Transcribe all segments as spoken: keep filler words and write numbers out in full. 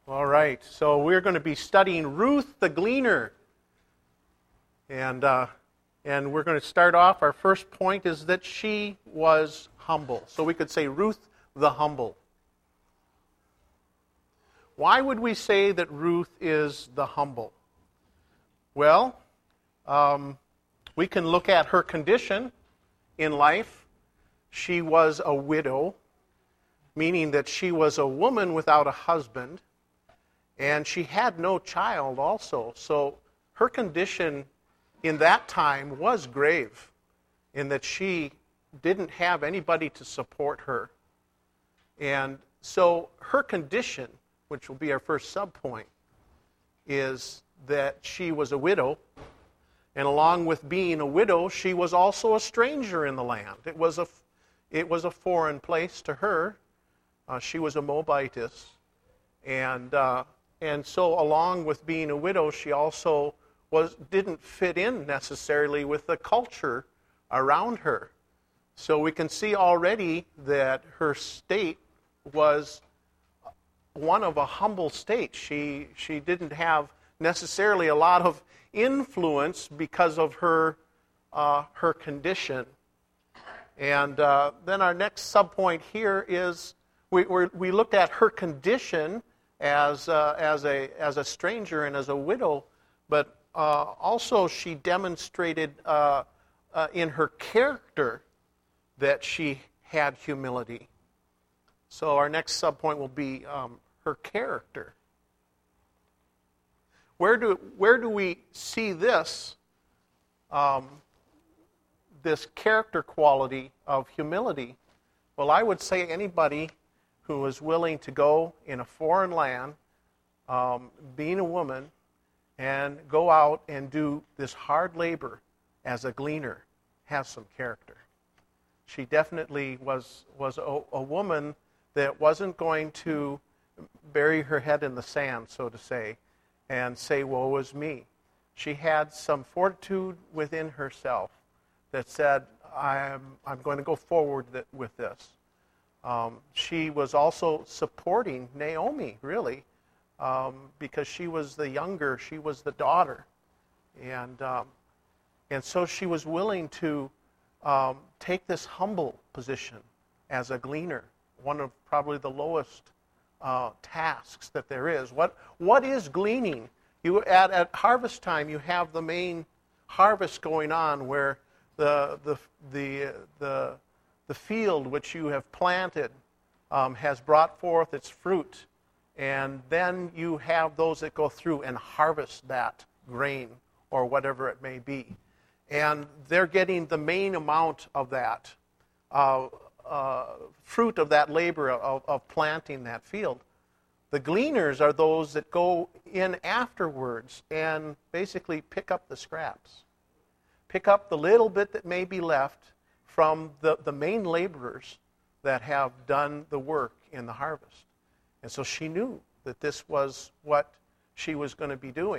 All right, so we're going to be studying Ruth the Gleaner. And, uh, and we're going to start off, our first point is that she was humble. So we could say Ruth the Humble. Why would we say that Ruth is the humble? Well, um, we can look at her condition in life. She was a widow, meaning that she was a woman without a husband. And she had no child also. So her condition in that time was grave, in that she didn't have anybody to support her. And so her condition, which will be our first subpoint, is that she was a widow. And along with being a widow, she was also a stranger in the land. It was a, it was a foreign place to her. Uh, she was a Moabitess. And... Uh, And so along with being a widow, she also was didn't fit in necessarily with the culture around her. So we can see already that her state was one of a humble state. She she didn't have necessarily a lot of influence because of her uh, her condition. And uh, then our next subpoint here is we we're, we looked at her condition as uh, as a as a stranger and as a widow, but uh, also she demonstrated uh, uh, in her character that she had humility. So our next subpoint will be um, her character. Where do where do we see this um, this character quality of humility? Well, I would say anybody who was willing to go in a foreign land, um, being a woman, and go out and do this hard labor as a gleaner, has some character. She definitely was was a, a woman that wasn't going to bury her head in the sand, so to say, and say, woe is me. She had some fortitude within herself that said, I'm, I'm going to go forward th- with this. Um, she was also supporting Naomi, really, um, because she was the younger, she was the daughter. And um, and so she was willing to um, take this humble position as a gleaner, one of probably the lowest uh, tasks that there is. What What is gleaning? You at, at harvest time, you have the main harvest going on where the the the the The field which you have planted um, has brought forth its fruit, and then you have those that go through and harvest that grain or whatever it may be. And they're getting the main amount of that uh, uh, fruit of that labor of, of planting that field. The gleaners are those that go in afterwards and basically pick up the scraps, pick up the little bit that may be left from the, the main laborers that have done the work in the harvest. And so she knew that this was what she was going to be doing.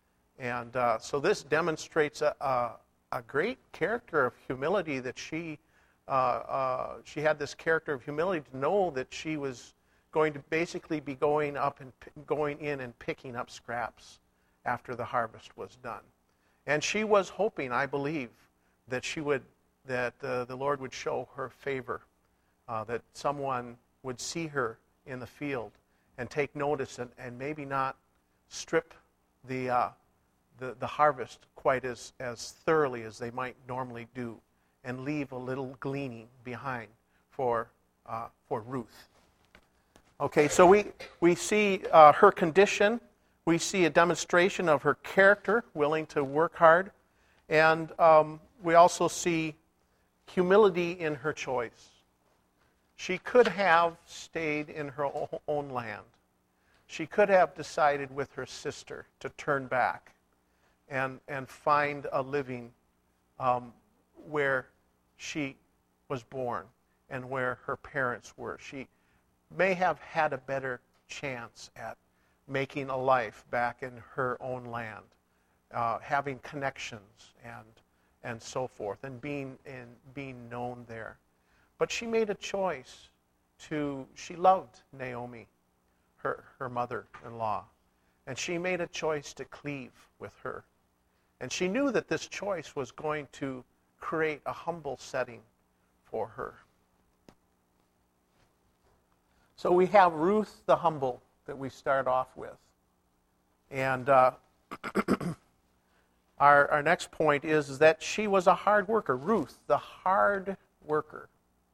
And uh, so this demonstrates a, a, a great character of humility that she, uh, uh, she had this character of humility to know that she was going to basically be going up and p- going in and picking up scraps after the harvest was done. And she was hoping, I believe, that she would that uh, the Lord would show her favor, uh, that someone would see her in the field and take notice and, and maybe not strip the, uh, the the harvest quite as, as thoroughly as they might normally do, and leave a little gleaning behind for uh, for Ruth. Okay, so we, we see uh, her condition, we see a demonstration of her character, willing to work hard, and um, we also see humility in her choice. She could have stayed in her own land. She could have decided with her sister to turn back and, and find a living um, where she was born and where her parents were. She may have had a better chance at making a life back in her own land, uh, having connections and and so forth, and being and being known there. But she made a choice to, she loved Naomi. her, her mother-in-law. And she made a choice to cleave with her. And she knew that this choice was going to create a humble setting for her. So we have Ruth the humble that we start off with. And uh, our, our next point is, is that she was a hard worker. Ruth, the hard worker.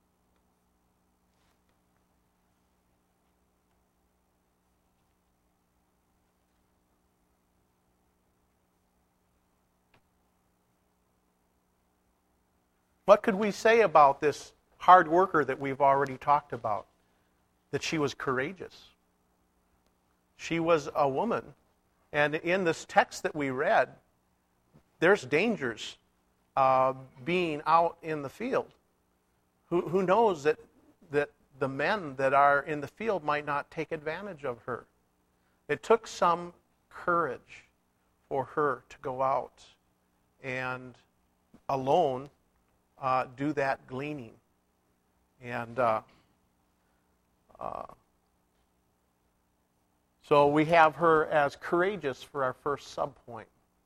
What could we say about this hard worker that we've already talked about? That she was courageous. She was a woman. And in this text that we read, there's dangers uh, being out in the field. Who, who knows that, that the men that are in the field might not take advantage of her? It took some courage for her to go out and alone Uh, do that gleaning. And uh, uh, so we have her as courageous for our first subpoint.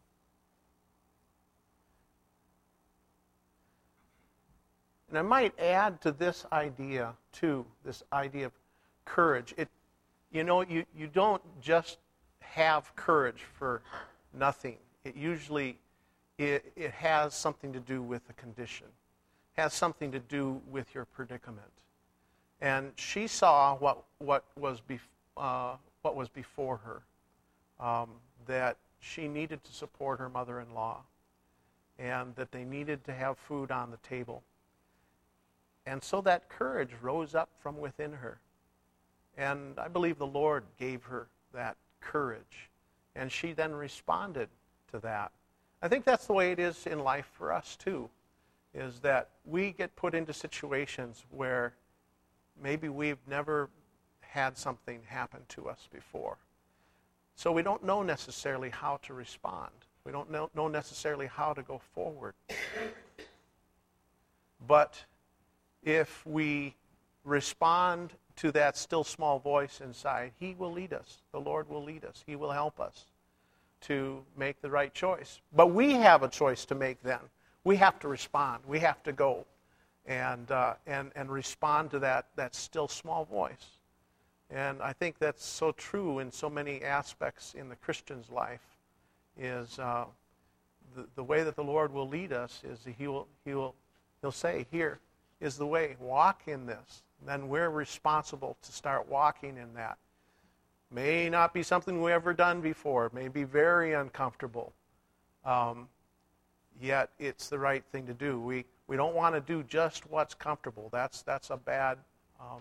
And I might add to this idea, too, this idea of courage. It, you know, you, you don't just have courage for nothing. It usually, it, it has something to do with a condition. Has something to do with your predicament. And she saw what what was bef- uh, what was before her, um, that she needed to support her mother-in-law, and that they needed to have food on the table. And so that courage rose up from within her. And I believe the Lord gave her that courage, and she then responded to that. I think that's the way it is in life for us too. Is that we get put into situations where maybe we've never had something happen to us before. So we don't know necessarily how to respond. We don't know, know necessarily how to go forward. But if we respond to that still small voice inside, He will lead us. The Lord will lead us. He will help us to make the right choice. But we have a choice to make then. We have to respond. We have to go and uh, and and respond to that, that still small voice. And I think that's so true in so many aspects in the Christian's life, is uh, the, the way that the Lord will lead us is he will, he will, He'll say, here is the way, walk in this. And then we're responsible to start walking in that. May not be something we've ever done before. It may be very uncomfortable. Um, Yet it's the right thing to do. We we don't want to do just what's comfortable. That's that's a bad um,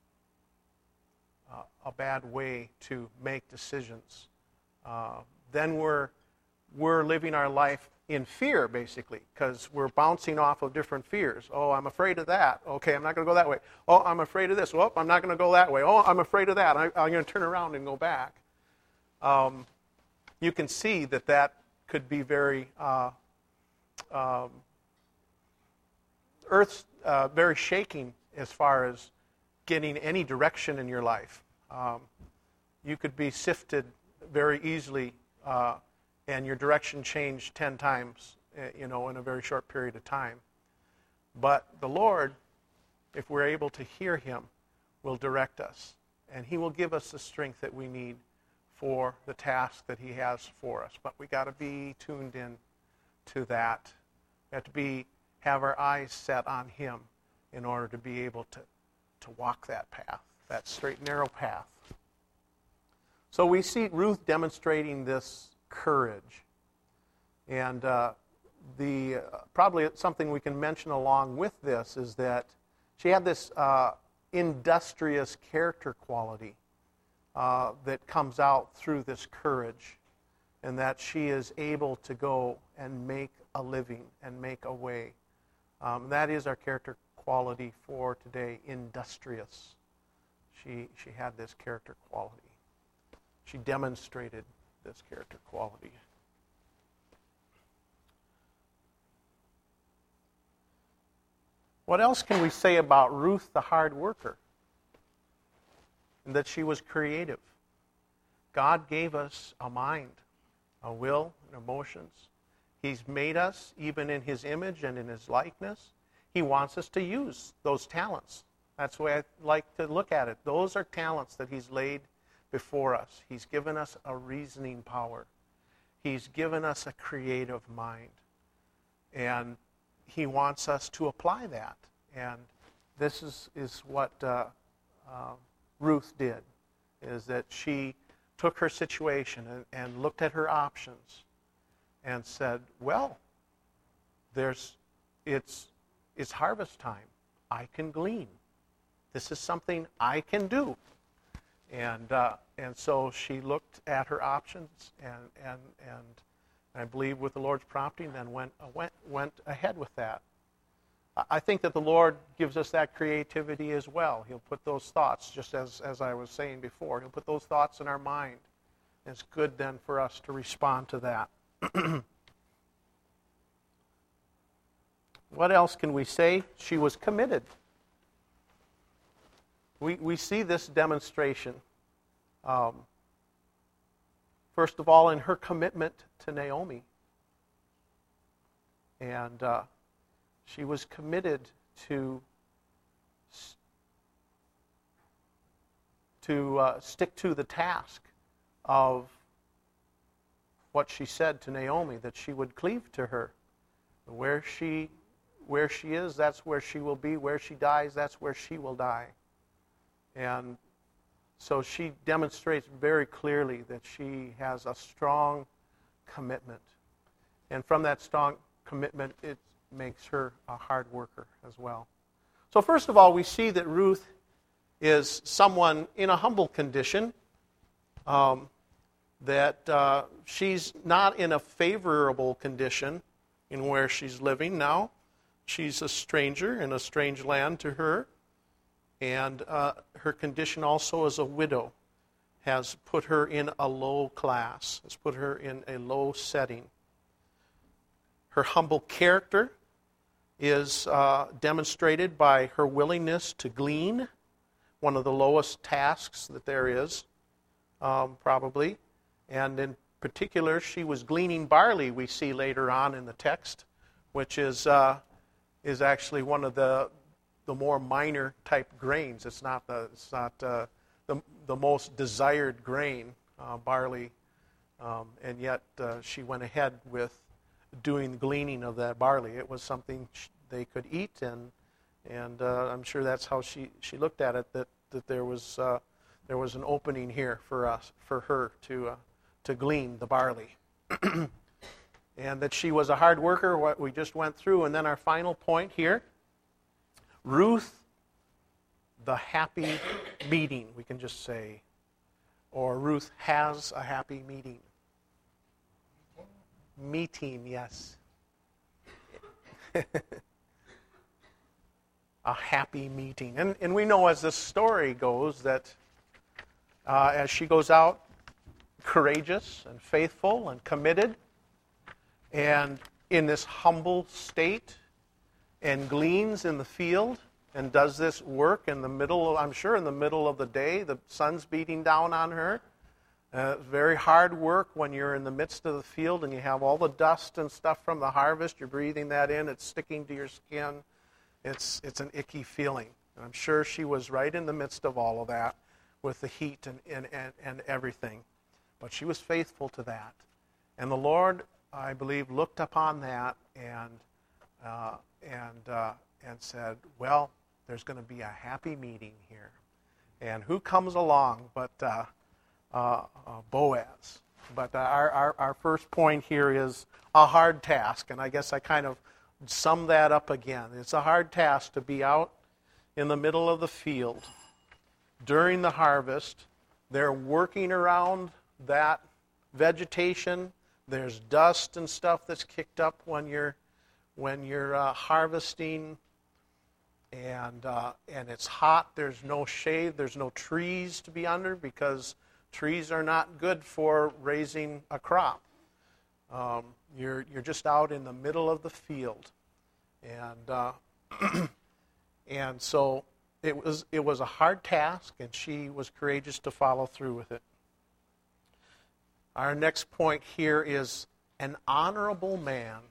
uh, a bad way to make decisions. Uh, then we're we're living our life in fear, basically, because we're bouncing off of different fears. Oh, I'm afraid of that. Okay, I'm not going to go that way. Oh, I'm afraid of this. Oh, I'm not going to go that way. Oh, I'm afraid of that. I, I'm going to turn around and go back. Um, you can see that that could be very uh, Um, earth's uh, very shaking as far as getting any direction in your life. Um, you could be sifted very easily, uh, and your direction changed ten times, uh, you know, in a very short period of time. But the Lord, if we're able to hear Him, will direct us, and He will give us the strength that we need for the task that He has for us. But we got to be tuned in to that. We have to be have our eyes set on Him in order to be able to, to walk that path, that straight, narrow path. So we see Ruth demonstrating this courage. And uh, the uh, probably something we can mention along with this is that she had this uh, industrious character quality uh, that comes out through this courage, and that she is able to go and make a living and make a way. Um, that is our character quality for today, industrious. She, she had this character quality. She demonstrated this character quality. What else can we say about Ruth, the hard worker? And that she was creative. God gave us a mind, a will, and emotions. He's made us even in His image and in His likeness. He wants us to use those talents. That's the way I like to look at it. Those are talents that He's laid before us. He's given us a reasoning power. He's given us a creative mind. And He wants us to apply that. And this is, is what uh, uh, Ruth did, is that she took her situation and, and looked at her options and said, well, there's, it's, it's harvest time. I can glean. This is something I can do. And uh, and so she looked at her options and and and I believe with the Lord's prompting, then went went went ahead with that. I think that the Lord gives us that creativity as well. He'll put those thoughts, just as as I was saying before, He'll put those thoughts in our mind. And it's good then for us to respond to that. What else can we say? She was committed. We we see this demonstration, um, first of all, in her commitment to Naomi. And uh, she was committed to, to uh, stick to the task of what she said to Naomi, that she would cleave to her. Where she, where she is, that's where she will be. Where she dies, that's where she will die. And so she demonstrates very clearly that she has a strong commitment. And from that strong commitment, it makes her a hard worker as well. So first of all, we see that Ruth is someone in a humble condition, um, that uh, she's not in a favorable condition in where she's living now. She's a stranger in a strange land to her. And uh, her condition also as a widow has put her in a low class, has put her in a low setting. Her humble character is uh, demonstrated by her willingness to glean, one of the lowest tasks that there is, um, probably. And in particular, she was gleaning barley, we see later on in the text, which is uh, is actually one of the the more minor type grains. It's not the it's not uh, the the most desired grain, uh, barley, um, and yet uh, she went ahead with doing the gleaning of that barley. It was something sh- they could eat, and and uh, I'm sure that's how she, she looked at it. That that there was uh, there was an opening here for us for her to uh, to glean the barley, and that she was a hard worker. What we just went through, and then our final point here. Ruth, the happy meeting, we can just say. Or Ruth has a happy meeting. Meeting, yes. A happy meeting. And, and we know as the story goes that uh, as she goes out courageous and faithful and committed and in this humble state, and gleans in the field and does this work in the middle of, I'm sure in the middle of the day, the sun's beating down on her. Uh, very hard work when you're in the midst of the field and you have all the dust and stuff from the harvest. You're breathing that in. It's sticking to your skin. It's it's an icky feeling. And I'm sure she was right in the midst of all of that with the heat and, and, and, and everything. But she was faithful to that. And the Lord, I believe, looked upon that and uh, and uh, and said, well, there's going to be a happy meeting here. And who comes along but uh, uh, uh, Boaz? But uh, our, our, our first point here is a hard task. And I guess I kind of sum that up again. It's a hard task to be out in the middle of the field during the harvest. They're working around that vegetation. There's dust and stuff that's kicked up when you're when you're uh, harvesting, and uh, and it's hot. There's no shade. There's no trees to be under because trees are not good for raising a crop. Um, you're you're just out in the middle of the field, and uh, and so it was it was a hard task, and she was courageous to follow through with it. Our next point here is an honorable man.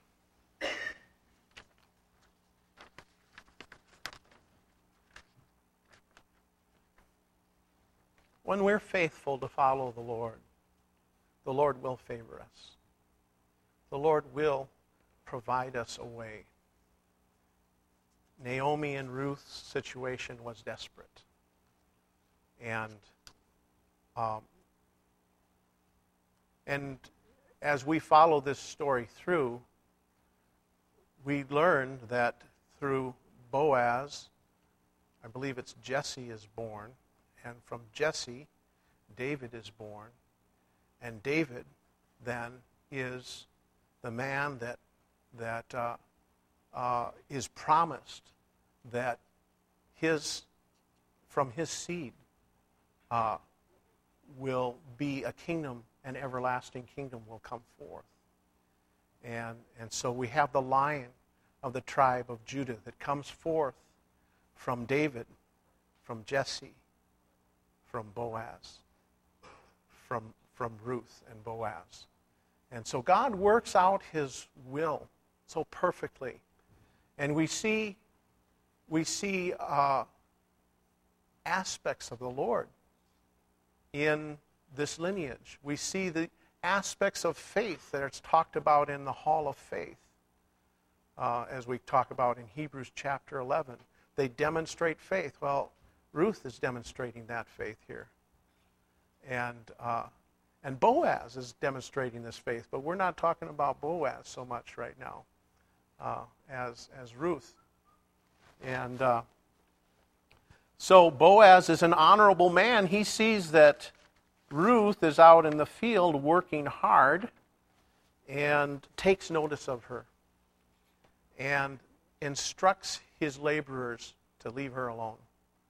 When we're faithful to follow the Lord, the Lord will favor us. The Lord will provide us a way. Naomi and Ruth's situation was desperate. And um, and as we follow this story through, we learn that through Boaz, I believe it's Jesse is born, and from Jesse, David is born, and David then is the man that that uh, uh, is promised that his from his seed uh, will be a kingdom, an everlasting kingdom will come forth. And, and so we have the Lion of the tribe of Judah that comes forth from David, from Jesse, from Boaz, from, from Ruth and Boaz. And so God works out his will so perfectly. And we see, we see uh, aspects of the Lord in this lineage. We see the aspects of faith that it's talked about in the Hall of Faith, uh, as we talk about in Hebrews chapter eleven. They demonstrate faith. Well, Ruth is demonstrating that faith here. And uh, and Boaz is demonstrating this faith, but we're not talking about Boaz so much right now uh, as, as Ruth. And uh, so Boaz is an honorable man. He sees that Ruth is out in the field working hard and takes notice of her and instructs his laborers to leave her alone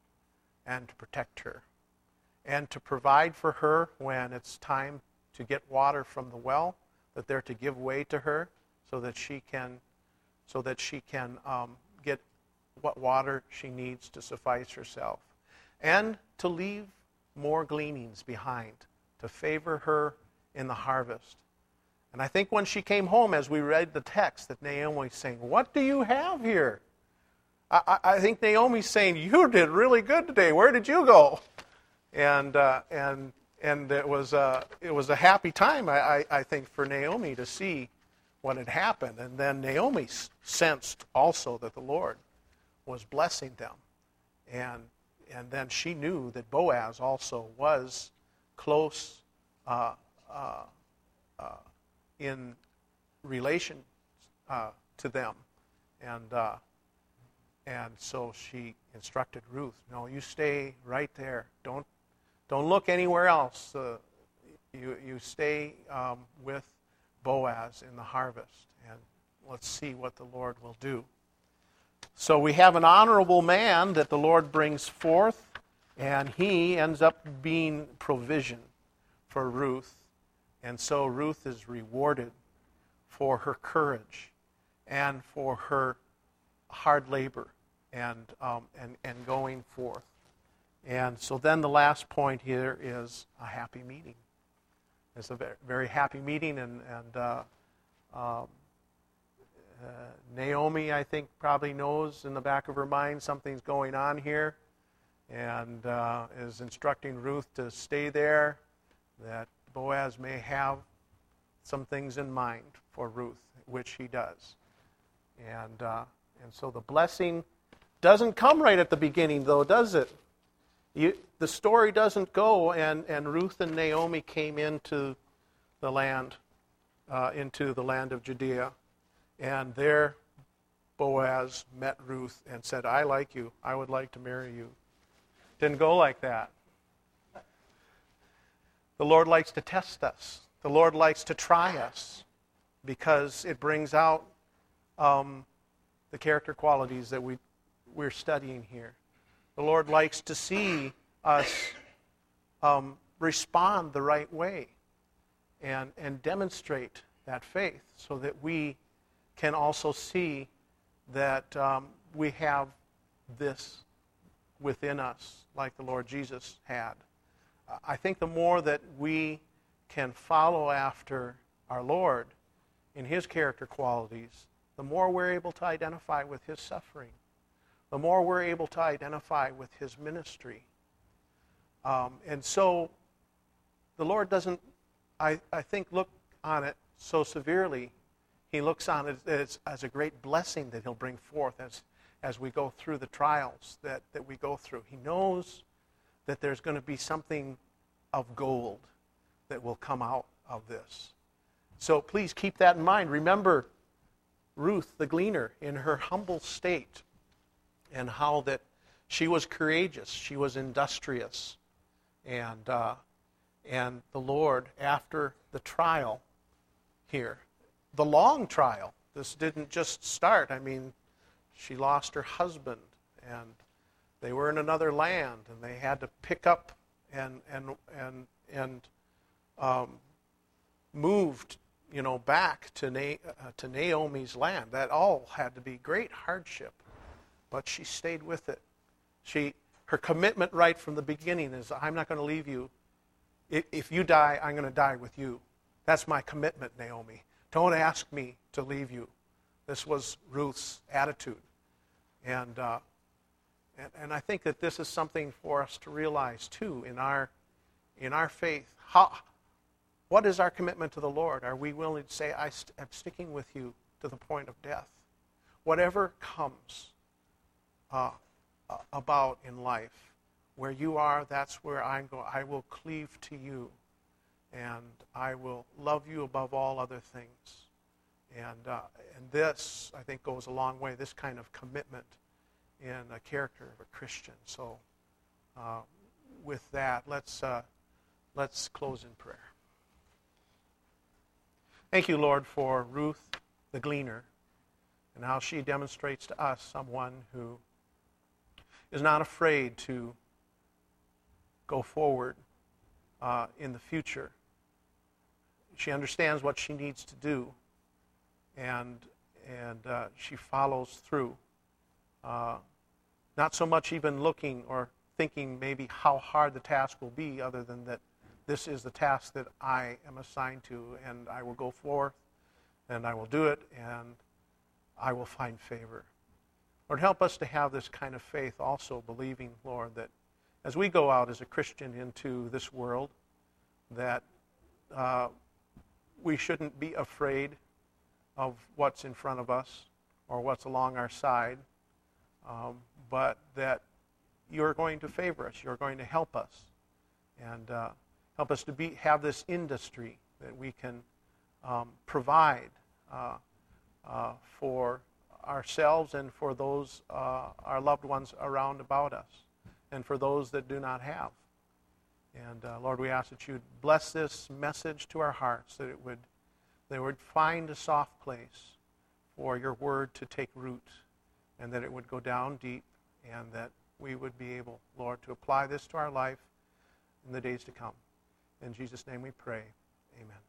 and to protect her and to provide for her when it's time to get water from the well, that they're to give way to her so that she can so that she can um, get what water she needs to suffice herself, and to leave more gleanings behind to favor her in the harvest. And I think when she came home, as we read the text, that Naomi's saying, "What do you have here?" I, I, I think Naomi's saying, "You did really good today. Where did you go?" And uh, and and it was uh, it was a happy time, I, I, I think, for Naomi to see what had happened. And then Naomi sensed also that the Lord was blessing them, and and then she knew that Boaz also was close uh, uh, uh, in relation uh, to them, and uh, and so she instructed Ruth, "No, you stay right there. Don't don't look anywhere else. Uh, you you stay um, with Boaz in the harvest, and let's see what the Lord will do." So we have an honorable man that the Lord brings forth, and he ends up being provision for Ruth. And so Ruth is rewarded for her courage and for her hard labor and um, and, and going forth. And so then the last point here is a happy meeting. It's a very, very happy meeting, and, and uh, um, Uh, Naomi, I think, probably knows in the back of her mind something's going on here, and uh, is instructing Ruth to stay there, that Boaz may have some things in mind for Ruth, which he does. And uh, and so the blessing doesn't come right at the beginning, though, does it? You, the story doesn't go, and, and Ruth and Naomi came into the land, uh, into the land of Judea. And there Boaz met Ruth and said, "I like you. I would like to marry you." Didn't go like that. The Lord likes to test us. The Lord likes to try us because it brings out um, the character qualities that we, we're studying here. The Lord likes to see us um, respond the right way and, and demonstrate that faith so that we can also see that um, we have this within us like the Lord Jesus had. I think the more that we can follow after our Lord in his character qualities, the more we're able to identify with his suffering, the more we're able to identify with his ministry. Um, and so the Lord doesn't, I, I think, look on it so severely. He looks on it as, as a great blessing that he'll bring forth as, as we go through the trials that, that we go through. He knows that there's going to be something of gold that will come out of this. So please keep that in mind. Remember Ruth the gleaner in her humble state, and how that she was courageous, she was industrious, and uh, and the Lord, after the trial here, the long trial, this didn't just start. I mean, she lost her husband, and they were in another land, and they had to pick up and and and and um, moved, you know, back to Na- uh, to Naomi's land. That all had to be great hardship, but she stayed with it. She, her commitment right from the beginning is, I'm not going to leave you. If you die, I'm going to die with you. That's my commitment, Naomi. Don't ask me to leave you. This was Ruth's attitude. And, uh, and, and I think that this is something for us to realize, too, in our, in our faith. How, what is our commitment to the Lord? Are we willing to say, I st- I'm sticking with you to the point of death? Whatever comes uh, about in life, where you are, that's where I'm going. I will cleave to you, and I will love you above all other things. And uh, and this, I think, goes a long way, this kind of commitment in a character of a Christian. So uh, with that, let's, uh, let's close in prayer. Thank you, Lord, for Ruth the gleaner, and how she demonstrates to us someone who is not afraid to go forward uh, in the future. She understands what she needs to do, and and uh, she follows through. Uh, not so much even looking or thinking maybe how hard the task will be, other than that this is the task that I am assigned to, and I will go forth, and I will do it, and I will find favor. Lord, help us to have this kind of faith also, believing, Lord, that as we go out as a Christian into this world, that uh, we shouldn't be afraid of what's in front of us or what's along our side, um, but that you're going to favor us, you're going to help us, and uh, help us to be have this industry that we can um, provide uh, uh, for ourselves and for those, uh, our loved ones around about us, and for those that do not have. And uh, Lord, we ask that you'd bless this message to our hearts, that it would, that it would find a soft place for your word to take root, and that it would go down deep, and that we would be able, Lord, to apply this to our life in the days to come. In Jesus' name we pray. Amen.